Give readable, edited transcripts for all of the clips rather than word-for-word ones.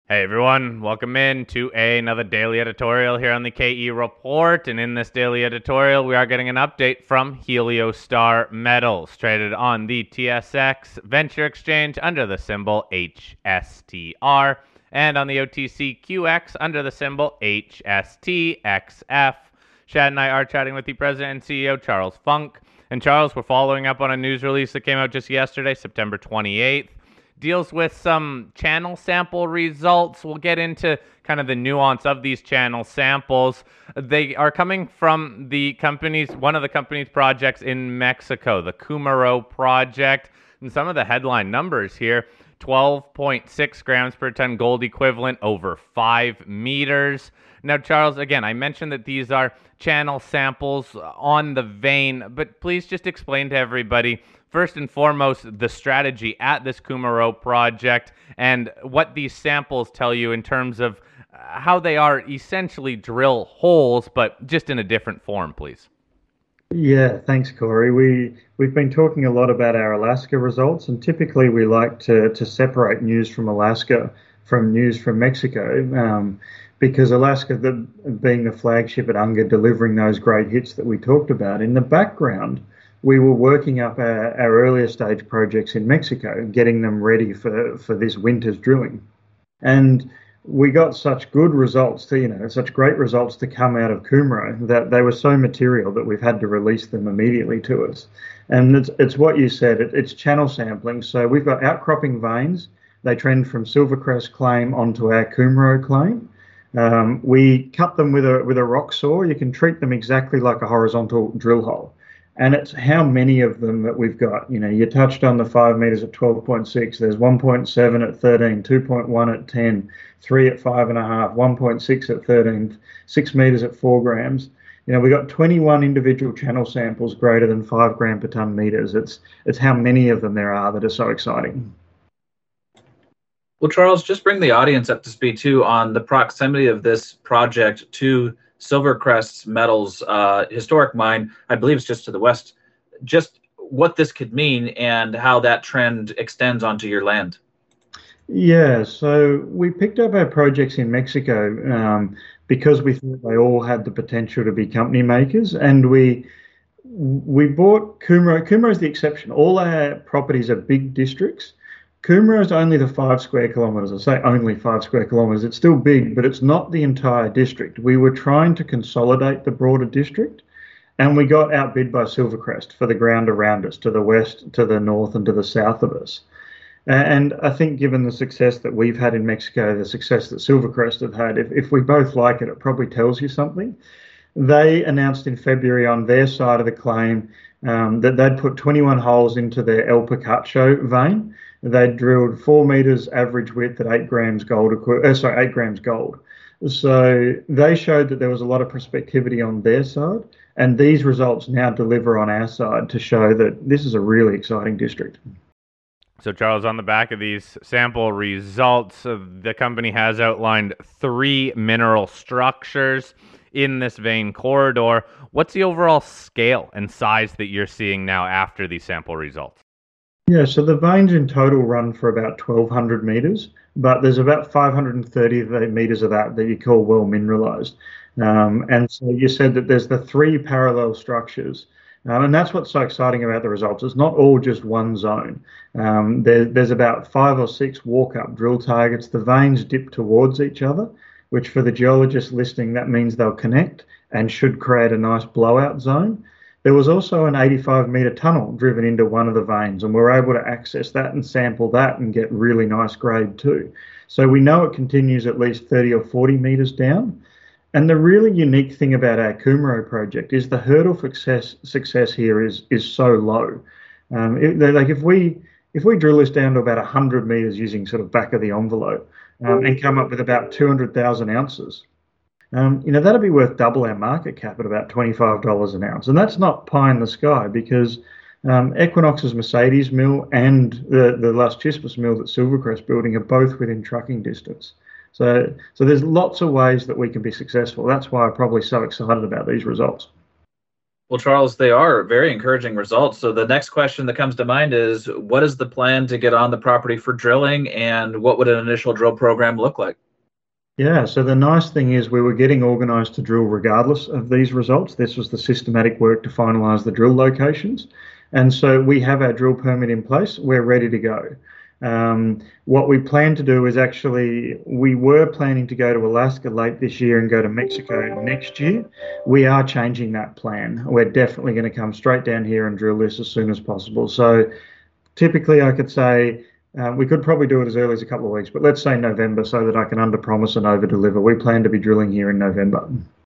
Hey everyone, welcome in to another daily editorial here on the KE Report. And in this daily editorial, we are getting an update from Heliostar Metals, traded on the TSX Venture Exchange under the symbol HSTR, and on the OTCQX under the symbol HSTXF. Shad and I are chatting with the president and CEO, Charles Funk. And Charles, we're following up on a news release that came out just yesterday, September 28th. Deals with some channel sample results. We'll get into kind of the nuance of these channel samples. They are coming from one of the company's projects in Mexico, the Kumaro project. And some of the headline numbers here: 12.6 grams per ton gold equivalent over 5 meters. Now, Charles, again, I mentioned that these are channel samples on the vein, but please just explain to everybody, first and foremost, the strategy at this Kumaro project and what these samples tell you in terms of how they are essentially drill holes, but just in a different form, please. Yeah, thanks, Corey. We've been talking a lot about our Alaska results, and typically we like to separate news from Alaska from news from Mexico, because Alaska, being the flagship at Unger, delivering those great hits that we talked about. In the background, we were working up our earlier stage projects in Mexico, getting them ready for this winter's drilling. And we got such good results such great results to come out of Kumaro that they were so material that we've had to release them immediately to us. And it's what you said, it's channel sampling. So we've got outcropping veins. They trend from Silvercrest claim onto our Kumaro claim. We cut them with a rock saw. You can treat them exactly like a horizontal drill hole. And it's how many of them that we've got. You touched on the 5 meters at 12.6. There's 1.7 at 13, 2.1 at 10, 3 at 5.5, 1.6 at 13, 6 meters at 4 grams. We got 21 individual channel samples greater than 5 gram per ton meters. It's how many of them there are that are so exciting. Well, Charles, just bring the audience up to speed too on the proximity of this project to Silvercrest Metals historic mine. I believe it's just to the west. Just what this could mean and how that trend extends onto your land. Yeah, so we picked up our projects in Mexico because we thought they all had the potential to be company makers, and we bought Kumaro. Kumaro is the exception. All our properties are big districts. Kumaro is only the 5 square kilometres. I say only 5 square kilometres. It's still big, but it's not the entire district. We were trying to consolidate the broader district, and we got outbid by Silvercrest for the ground around us, to the west, to the north, and to the south of us. And I think given the success that we've had in Mexico, the success that Silvercrest have had, if we both like it, it probably tells you something. They announced in February on their side of the claim that they'd put 21 holes into their El Picacho vein. They drilled 4 meters average width at 8 grams gold. 8 grams gold. So they showed that there was a lot of prospectivity on their side, and these results now deliver on our side to show that this is a really exciting district. So, Charles, on the back of these sample results, the company has outlined 3 mineral structures in this vein corridor. What's the overall scale and size that you're seeing now after these sample results? Yeah, so the veins in total run for about 1,200 meters, but there's about 530 meters of that you call well mineralized. And so you said that there's the 3 parallel structures. And that's what's so exciting about the results. It's not all just one zone. There's about 5 or 6 walk-up drill targets. The veins dip towards each other, which for the geologist listening, that means they'll connect and should create a nice blowout zone. There was also an 85-meter tunnel driven into one of the veins, and we're able to access that and sample that and get really nice grade too. So we know it continues at least 30 or 40 meters down. And the really unique thing about our Kumaro project is the hurdle for success here is so low. If we drill this down to about 100 meters using sort of back of the envelope and come up with about 200,000 ounces, that'd be worth double our market cap at about $25 an ounce. And that's not pie in the sky, because Equinox's Mercedes mill and the Las Chispas mill that Silvercrest building are both within trucking distance. So there's lots of ways that we can be successful. That's why I'm probably so excited about these results. Well, Charles, they are very encouraging results. So the next question that comes to mind is, what is the plan to get on the property for drilling, and what would an initial drill program look like? Yeah, so the nice thing is we were getting organised to drill regardless of these results. This was the systematic work to finalise the drill locations. And so we have our drill permit in place. We're ready to go. What we plan to do is actually, we were planning to go to Alaska late this year and go to Mexico next year. We are changing that plan. We're definitely going to come straight down here and drill this as soon as possible. So typically, I could say we could probably do it as early as a couple of weeks, but let's say November so that I can underpromise and overdeliver. We plan to be drilling here in November.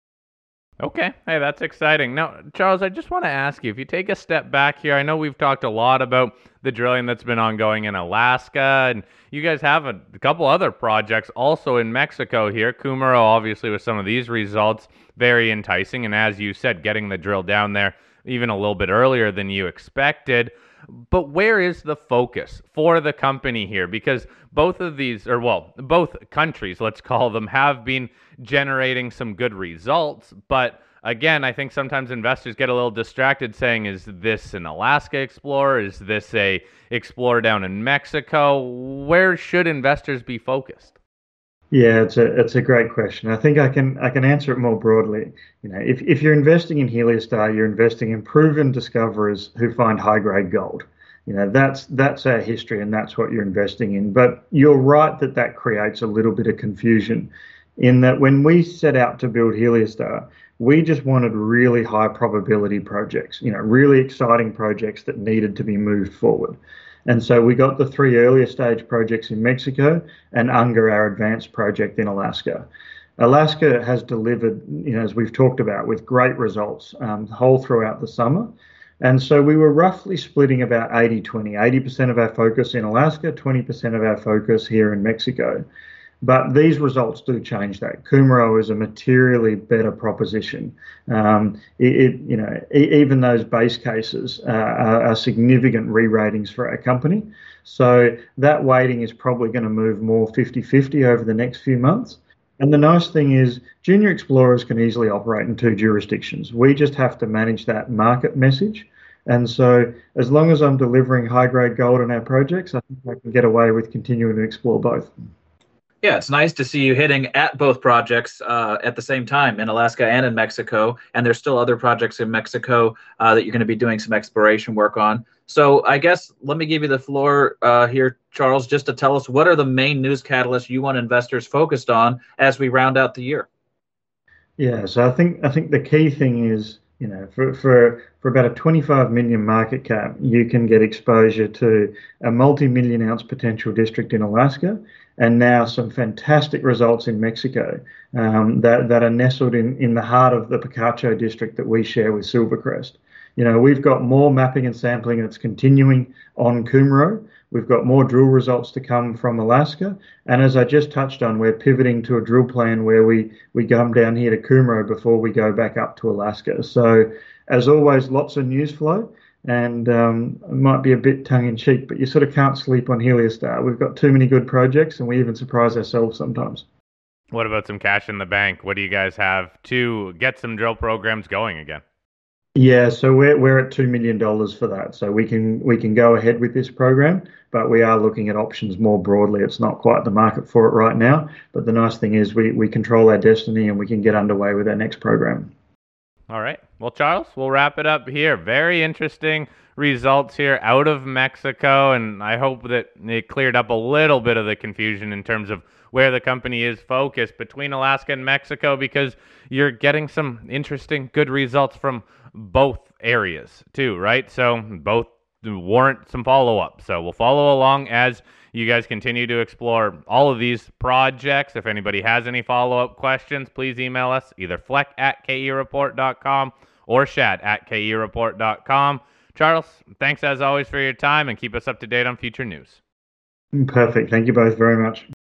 Okay, hey, that's exciting. Now, Charles, I just want to ask you, if you take a step back here, I know we've talked a lot about the drilling that's been ongoing in Alaska, and you guys have a couple other projects also in Mexico here. Kumaro, obviously, with some of these results, very enticing, and as you said, getting the drill down there even a little bit earlier than you expected. But where is the focus for the company here? Because both of these, or well, both countries, let's call them, have been generating some good results. But again, I think sometimes investors get a little distracted saying, is this an Alaska Explorer? Is this a Explorer down in Mexico? Where should investors be focused? Yeah, it's a great question. I think I can answer it more broadly. If you're investing in Heliostar, you're investing in proven discoverers who find high grade gold. That's our history, and that's what you're investing in. But you're right that that creates a little bit of confusion, in that when we set out to build Heliostar, we just wanted really high probability projects. Really exciting projects that needed to be moved forward. And so we got the three earlier stage projects in Mexico and Unger, our advanced project in Alaska. Alaska has delivered, as we've talked about, with great results whole throughout the summer. And so we were roughly splitting about 80-20, 80% of our focus in Alaska, 20% of our focus here in Mexico. But these results do change that. Kumaro is a materially better proposition. Even those base cases are significant re-ratings for our company. So that weighting is probably going to move more 50-50 over the next few months. And the nice thing is, junior explorers can easily operate in two jurisdictions. We just have to manage that market message. And so as long as I'm delivering high-grade gold on our projects, I think I can get away with continuing to explore both. Yeah, it's nice to see you hitting at both projects at the same time in Alaska and in Mexico. And there's still other projects in Mexico that you're going to be doing some exploration work on. So I guess let me give you the floor here, Charles, just to tell us what are the main news catalysts you want investors focused on as we round out the year. Yeah, so I think the key thing is, for about a 25 million market cap, you can get exposure to a multi-million ounce potential district in Alaska, and now some fantastic results in Mexico that are nestled in the heart of the Picacho district that we share with Silvercrest. We've got more mapping and sampling that's continuing on Kumaro. We've got more drill results to come from Alaska. And as I just touched on, we're pivoting to a drill plan where we come down here to Kumaro before we go back up to Alaska. So as always, lots of news flow. And it might be a bit tongue in cheek, but you sort of can't sleep on Heliostar. We've got too many good projects, and we even surprise ourselves sometimes. What about some cash in the bank? What do you guys have to get some drill programs going again? Yeah, so we're at $2 million for that. So we can go ahead with this program, but we are looking at options more broadly. It's not quite the market for it right now, but the nice thing is we control our destiny and we can get underway with our next program. All right. Well, Charles, we'll wrap it up here. Very interesting results here out of Mexico, and I hope that it cleared up a little bit of the confusion in terms of where the company is focused between Alaska and Mexico, because you're getting some interesting, good results from both areas too, right? So both warrant some follow-up. So we'll follow along as you guys continue to explore all of these projects. If anybody has any follow-up questions, please email us, either fleck@kereport.com or shad@kereport.com. Charles, thanks as always for your time, and keep us up to date on future news. Perfect. Thank you both very much.